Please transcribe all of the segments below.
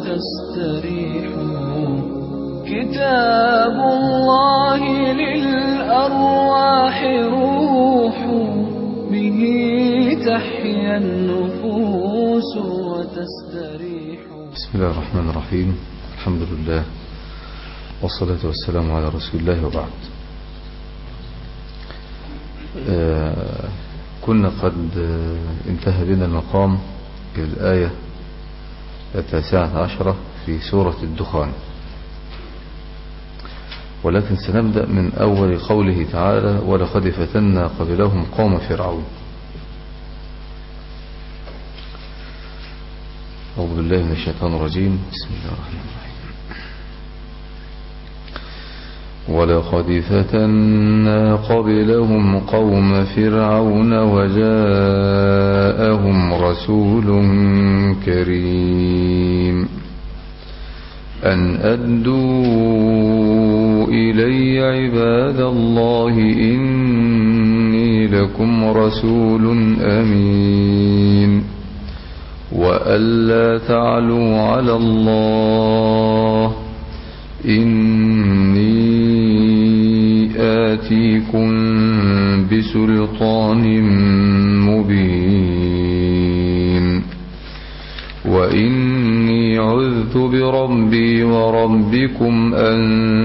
وتستريحوا. كتاب الله للأرواح روح، به تحيا النفوس وتستريح. بسم الله الرحمن الرحيم. الحمد لله والصلاة والسلام على رسول الله، وبعد. كنا قد انتهى بنا المقام إلى الآية 19 في سورة الدخان، ولكن سنبدأ من أول قوله تعالى: ولقد فتنا قبلهم قوم فرعون. أعوذ بالله من الشيطان الرجيم. بسم الله الرحمن الرحيم. ولقد فتنا قبلهم قوم فرعون وجاءهم رسول كريم أن أدوا إلي عباد الله إني لكم رسول أمين وألا تعلوا على الله إني آتيكم بسلطان مبين وإني عذت بربي وربكم أن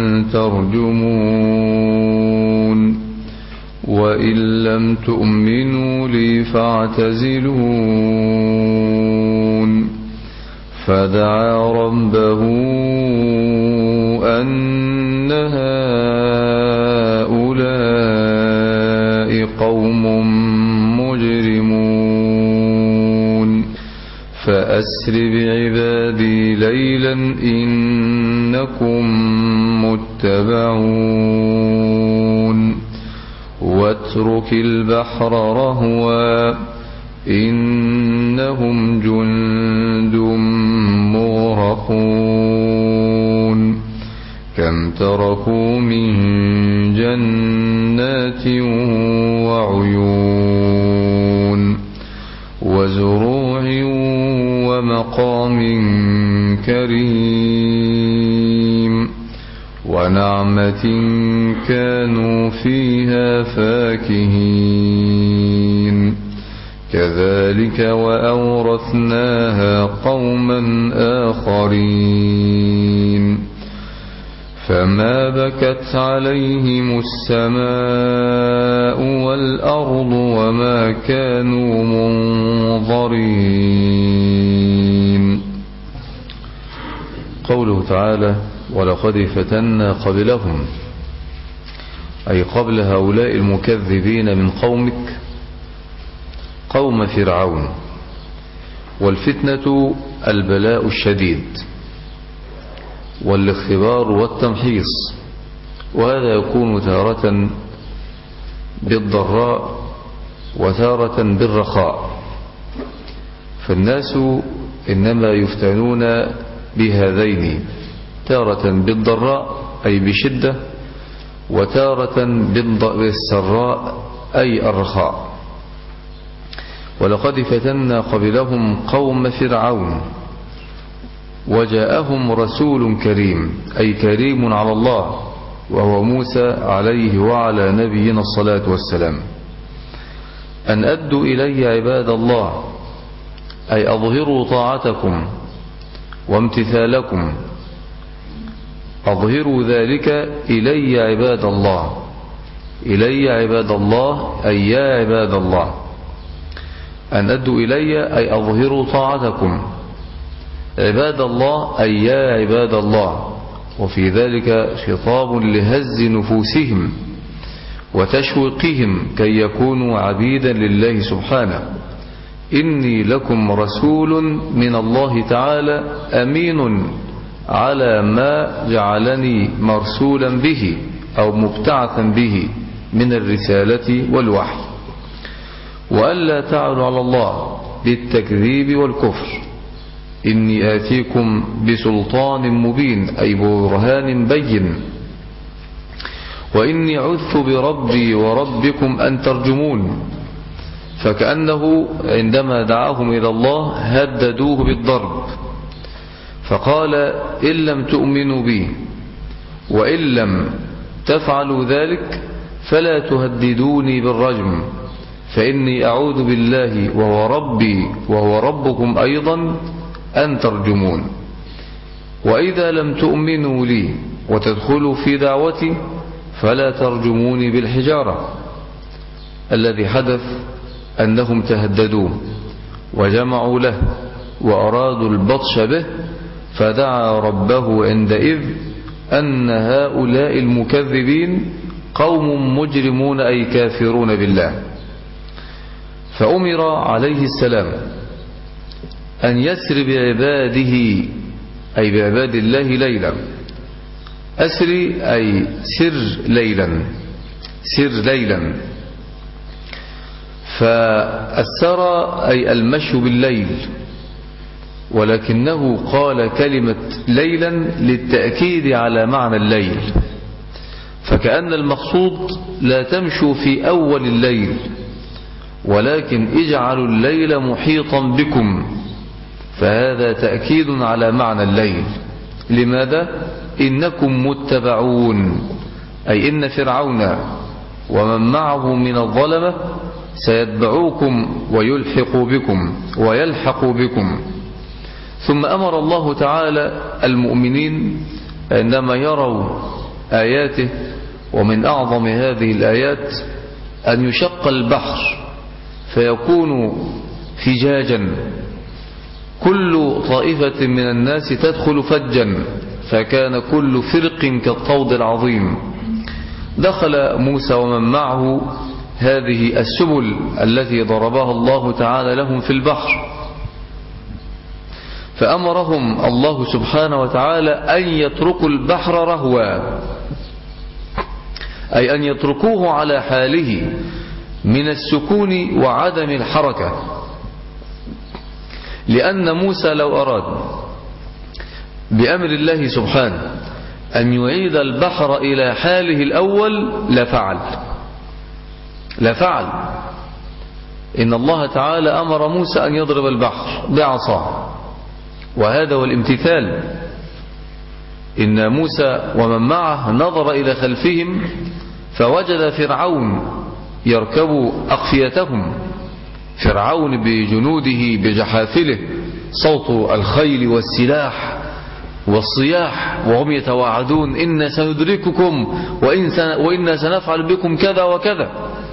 ترجمون وإن لم تؤمنوا لي فاعتزلون. فدعا ربه أن هؤلاء قوم مجرمون فأسر بعبادي ليلا إنكم متبعون واترك البحر رهوا إنهم جند مغرقون كم تركوا من جنات وعيون وزروع ومقام كريم ونعمة كانوا فيها فاكهين كذلك وأورثناها قوما آخرين فما بكت عليهم السماء والأرض وما كانوا منظرين. قوله تعالى: ولقد فتنا قبلهم، أي قبل هؤلاء المكذبين من قومك قوم فرعون. والفتنة البلاء الشديد والاختبار والتمحيص، وهذا يكون تارة بالضراء وتارة بالرخاء، فالناس إنما يفتنون بهذين، تارة بالضراء أي بشدة، وتارة بالسراء أي الرخاء. ولقد فتنا قبلهم قوم فرعون وجاءهم رسول كريم، أي كريم على الله، وهو موسى عليه وعلى نبينا الصلاة والسلام. أن أدوا إلي عباد الله، أي أظهروا طاعتكم وامتثالكم، أظهروا ذلك إلي عباد الله. إلي عباد الله أي يا عباد الله. أن أدوا إلي أي أظهروا طاعتكم، عباد الله أي يا عباد الله، وفي ذلك خطاب لهز نفوسهم وتشويقهم كي يكونوا عبيدا لله سبحانه. إني لكم رسول من الله تعالى أمين على ما جعلني مرسولا به أو مبتعثا به من الرسالة والوحي، وألا تعلوا على الله بالتكذيب والكفر. إني آتيكم بسلطان مبين أي برهان بين وإني عذت بربي وربكم أن ترجمون. فكأنه عندما دعاهم إلى الله هددوه بالضرب، فقال إن لم تؤمنوا بي وإن لم تفعلوا ذلك فلا تهددوني بالرجم فإني أعوذ بالله وهو ربي وهو ربكم أيضا أن ترجمون. وإذا لم تؤمنوا لي وتدخلوا في دعوتي فلا ترجموني بالحجارة. الذي حدث أنهم تهددوه وجمعوا له وأرادوا البطش به، فدعا ربه عندئذ أن هؤلاء المكذبين قوم مجرمون أي كافرون بالله. فأمر عليه السلام أن يسر بعباده أي بعباد الله ليلا. أسري أي سر ليلا، سر ليلا. فالسرى أي المشي بالليل، ولكنه قال كلمة ليلا للتأكيد على معنى الليل، فكأن المقصود لا تمشوا في أول الليل ولكن اجعلوا الليل محيطا بكم، فهذا تأكيد على معنى الليل. لماذا؟ إنكم متبعون، أي إن فرعون ومن معه من الظلمة سيتبعوكم ويلحق بكم. ثم أمر الله تعالى المؤمنين عندما يروا آياته، ومن أعظم هذه الآيات أن يشق البحر فيكون فجاجا، كل طائفة من الناس تدخل فجا، فكان كل فرق كالطود العظيم. دخل موسى ومن معه هذه السبل التي ضربها الله تعالى لهم في البحر، فأمرهم الله سبحانه وتعالى أن يتركوا البحر رهوا، أي أن يتركوه على حاله من السكون وعدم الحركة، لأن موسى لو أراد بأمر الله سبحانه أن يعيد البحر إلى حاله الأول لفعل. إن الله تعالى أمر موسى أن يضرب البحر بعصاه، وهذا هو الامتثال. إن موسى ومن معه نظر إلى خلفهم فوجد فرعون يركب أقفيتهم، فرعون بجنوده بجحافله، صوت الخيل والسلاح والصياح، وهم يتواعدون إن سندرككم وإن سنفعل بكم كذا وكذا.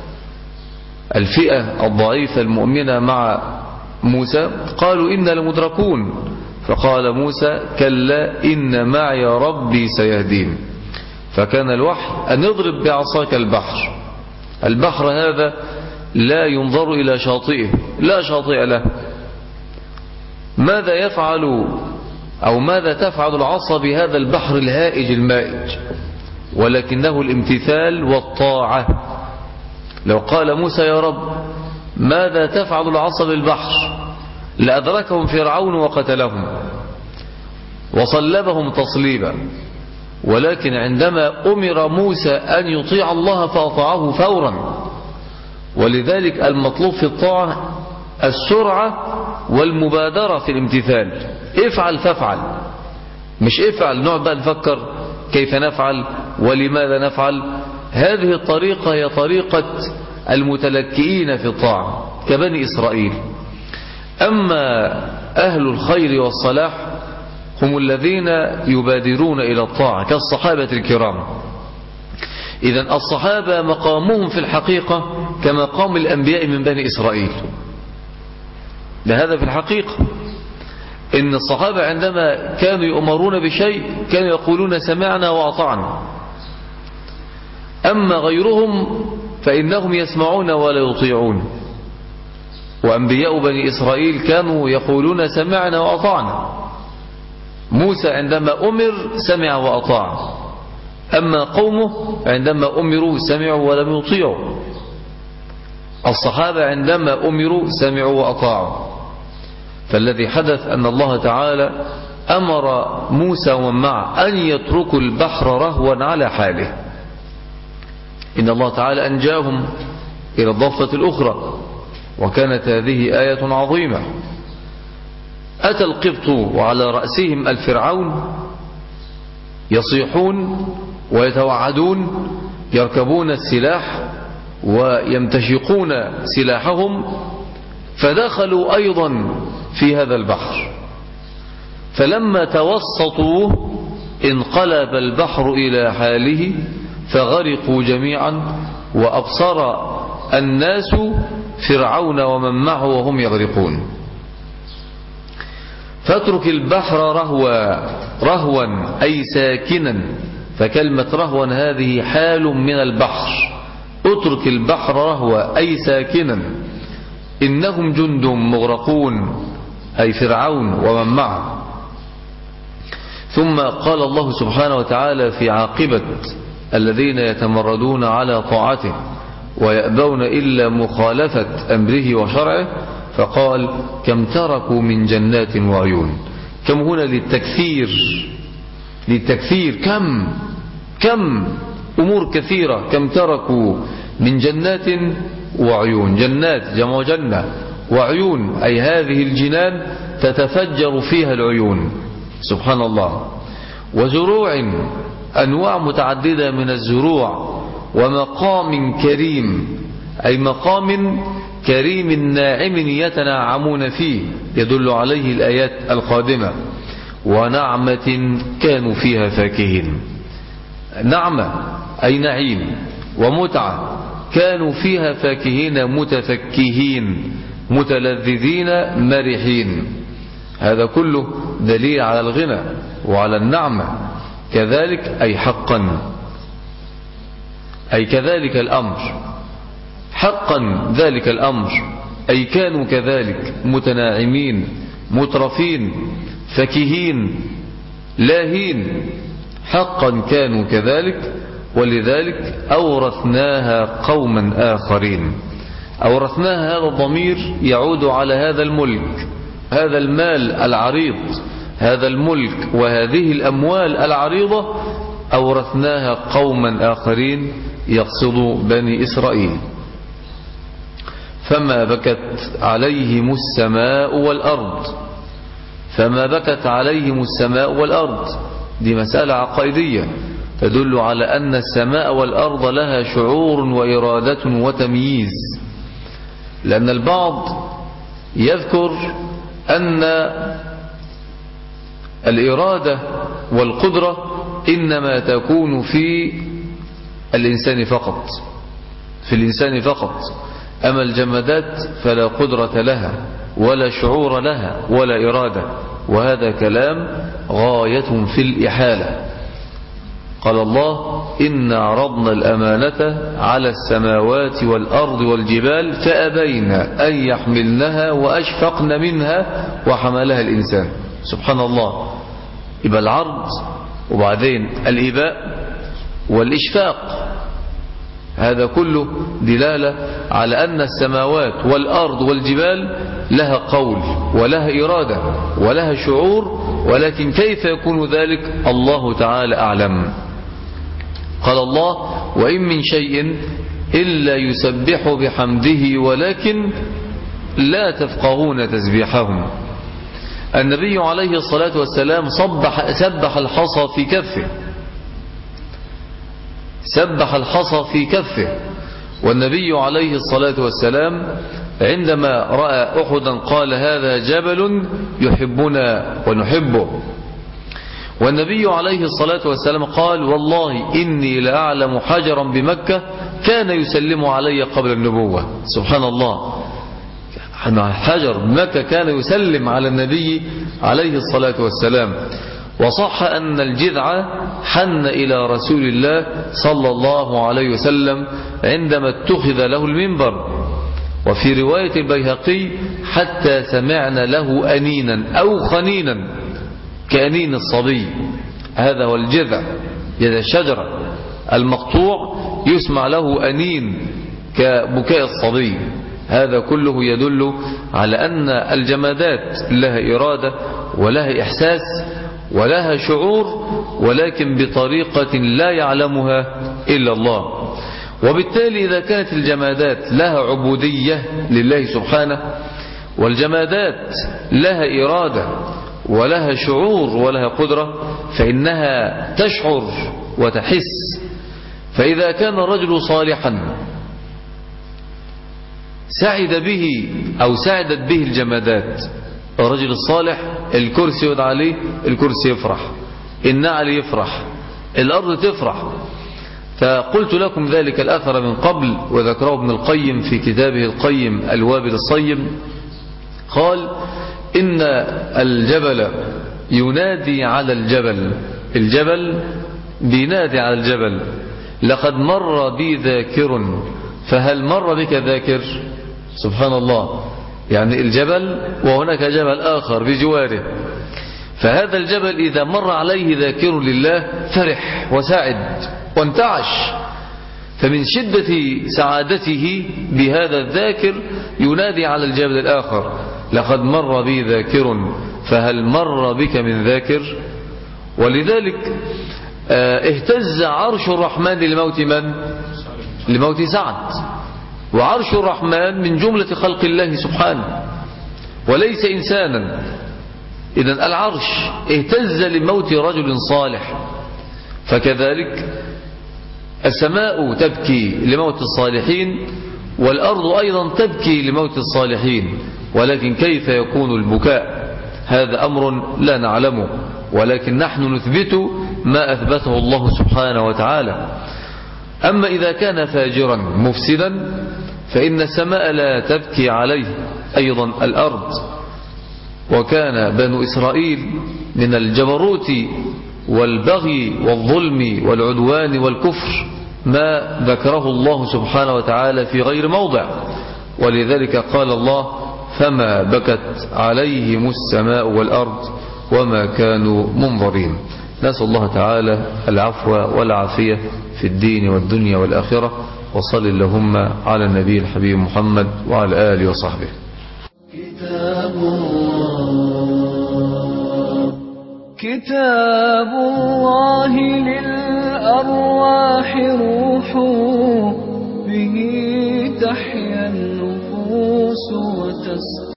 الفئة الضعيفة المؤمنة مع موسى قالوا إنا لمدركون، فقال موسى كلا إن معي ربي سيهدين. فكان الوحي أن يضرب بعصاك البحر هذا لا ينظر إلى شاطئه، لا شاطئ له. ماذا يفعل أو ماذا تفعل العصا بهذا البحر الهائج المائج؟ ولكنه الامتثال والطاعة. لو قال موسى يا رب ماذا تفعل العصا بالبحر لأدركهم فرعون وقتلهم وصلبهم تصليبا، ولكن عندما أمر موسى أن يطيع الله فأطاعه فورا. ولذلك المطلوب في الطاعة السرعة والمبادرة في الامتثال. افعل فافعل، مش افعل نقعد بقى نفكر كيف نفعل ولماذا نفعل. هذه الطريقة هي طريقة المتلكئين في الطاعة كبني إسرائيل. أما أهل الخير والصلاح هم الذين يبادرون إلى الطاعة كالصحابة الكرام. إذن الصحابة مقامهم في الحقيقة كمقام الأنبياء من بني إسرائيل. هذا في الحقيقة إن الصحابة عندما كانوا يؤمرون بشيء كانوا يقولون سمعنا وأطعنا. أما غيرهم فإنهم يسمعون ولا يطيعون. وأنبياء بني إسرائيل كانوا يقولون سمعنا وأطعنا. موسى عندما أمر سمع وأطاع، أما قومه عندما أمروا سمعوا ولم يطيعوا. الصحابة عندما أمروا سمعوا وأطاعوا. فالذي حدث أن الله تعالى أمر موسى ومن معه أن يتركوا البحر رهوا على حاله. إن الله تعالى أنجاهم إلى الضفة الأخرى، وكانت هذه آية عظيمة. أتى القبط وعلى رأسهم الفرعون يصيحون ويتوعدون، يركبون السلاح ويمتشقون سلاحهم، فدخلوا أيضا في هذا البحر. فلما توسطوا انقلب البحر إلى حاله فغرقوا جميعا، وأبصر الناس فرعون ومن معه وهم يغرقون. فاترك البحر رهوا أي ساكنا، فكلمة رهوا هذه حال من البحر. اترك البحر رهوا أي ساكنا، إنهم جند مغرقون، أي فرعون ومن معه. ثم قال الله سبحانه وتعالى في عاقبة الذين يتمردون على طاعته ويأبون إلا مخالفة أمره وشرعه، فقال كم تركوا من جنات وعيون. كم هنا للتكثير، كم أمور كثيرة. كم تركوا من جنات وعيون، جنات جمع جنة، وعيون أي هذه الجنان تتفجر فيها العيون، سبحان الله. وزروع أنواع متعددة من الزروع، ومقام كريم أي مقام كريم ناعم يتنعمون فيه، يدل عليه الآيات القادمة. ونعمة كانوا فيها فاكهين، نعمة أي نعيم، ومتعة كانوا فيها فاكهين متفكهين متلذذين مرحين. هذا كله دليل على الغنى وعلى النعمة. كذلك أي حقا، أي كذلك الأمر، حقا ذلك الأمر، أي كانوا كذلك متناعمين مترفين فكهين لاهين، حقا كانوا كذلك. ولذلك أورثناها قوما آخرين. أورثناها هذا الضمير يعود على هذا الملك، هذا المال العريض، هذا الملك وهذه الأموال العريضة، أورثناها قوما آخرين، يقصد بني إسرائيل. فما بكت عليهم السماء والأرض، فما بكت عليهم السماء والأرض، دي مسألة عقائدية تدل على أن السماء والأرض لها شعور وإرادة وتمييز. لأن البعض يذكر أن الإرادة والقدرة إنما تكون في الإنسان فقط، في الإنسان فقط، أما الجمادات فلا قدرة لها ولا شعور لها ولا إرادة. وهذا كلام غاية في الإحالة. قال الله إنا عرضنا الأمانة على السماوات والأرض والجبال فأبين أن يحملنها وأشفقن منها وحملها الإنسان. سبحان الله. يبقى العرض وبعدين الإباء والإشفاق، هذا كله دلالة على أن السماوات والأرض والجبال لها قول ولها إرادة ولها شعور، ولكن كيف يكون ذلك الله تعالى أعلم. قال الله وإن من شيء إلا يسبح بحمده ولكن لا تفقهون تسبيحهم. النبي عليه الصلاة والسلام سبح الحصى في كفه، سبح الحصى في كفه. والنبي عليه الصلاة والسلام عندما رأى أحدا قال هذا جبل يحبنا ونحبه. والنبي عليه الصلاة والسلام قال والله إني لأعلم حجرا بمكة كان يسلم علي قبل النبوة. سبحان الله، حجر بمكة كان يسلم على النبي عليه الصلاة والسلام. وصح أن الجذع حن إلى رسول الله صلى الله عليه وسلم عندما اتخذ له المنبر. وفي رواية البيهقي حتى سمعنا له أنينا أو خنينا كأنين الصبي. هذا هو الجذع، جذع الشجرة المقطوع يسمع له أنين كبكاء الصبي. هذا كله يدل على أن الجمادات لها إرادة ولها إحساس ولها شعور، ولكن بطريقة لا يعلمها إلا الله. وبالتالي إذا كانت الجمادات لها عبودية لله سبحانه والجمادات لها إرادة ولها شعور ولها قدرة، فإنها تشعر وتحس. فإذا كان الرجل صالحا سعد به أو سعدت به الجمادات. الرجل الصالح الكرسي يدعى عليه، الكرسي يفرح، النعل يفرح، الأرض تفرح. فقلت لكم ذلك الأثر من قبل، وذكره ابن القيم في كتابه القيم الوابل الصيم. قال إن الجبل ينادي على الجبل، الجبل بينادي على الجبل: لقد مر بي ذاكر فهل مر بك ذاكر؟ سبحان الله، يعني الجبل وهناك جبل آخر بجواره، فهذا الجبل إذا مر عليه ذاكر لله فرح وسعد وانتعش. فمن شدة سعادته بهذا الذاكر ينادي على الجبل الآخر: لقد مر بي ذاكر فهل مر بك من ذاكر؟ ولذلك اهتز عرش الرحمن لموت من؟ لموت سعد. وعرش الرحمن من جملة خلق الله سبحانه وليس إنسانا. إذن العرش اهتز لموت رجل صالح، فكذلك السماء تبكي لموت الصالحين، والأرض أيضا تبكي لموت الصالحين. ولكن كيف يكون البكاء؟ هذا أمر لا نعلمه، ولكن نحن نثبت ما أثبته الله سبحانه وتعالى. أما إذا كان فاجرا مفسدا فإن السماء لا تبكي عليه، أيضا الأرض. وكان بنو إسرائيل من الجبروت والبغي والظلم والعدوان والكفر ما ذكره الله سبحانه وتعالى في غير موضع، ولذلك قال الله: فما بكت عليهم السماء والأرض وما كانوا منظرين. نسأل الله تعالى العفو والعافية في الدين والدنيا والآخرة. وصل اللهم على النبي الحبيب محمد وعلى آله وصحبه. كتاب الله للأرواح روح، به تحيا النفوس وتسقى.